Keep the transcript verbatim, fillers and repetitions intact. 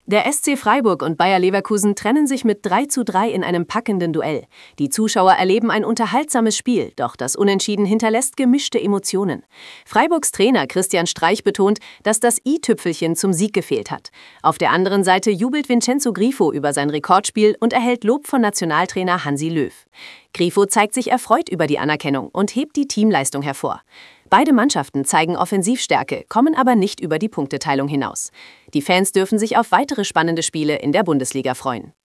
Der S C Freiburg und Bayer Leverkusen trennen sich mit drei zu drei in einem packenden Duell. Die Zuschauer erleben ein unterhaltsames Spiel, doch das Unentschieden hinterlässt gemischte Emotionen. Freiburgs Trainer Christian Streich betont, dass das i-Tüpfelchen zum Sieg gefehlt hat. Auf der anderen Seite jubelt Vincenzo Grifo über sein Rekordspiel und erhält Lob von Nationaltrainer Hansi Löw. Grifo zeigt sich erfreut über die Anerkennung und hebt die Teamleistung hervor. Beide Mannschaften zeigen Offensivstärke, kommen aber nicht über die Punkteteilung hinaus. Die Fans dürfen sich auf weitere spannende Spiele in der Bundesliga freuen.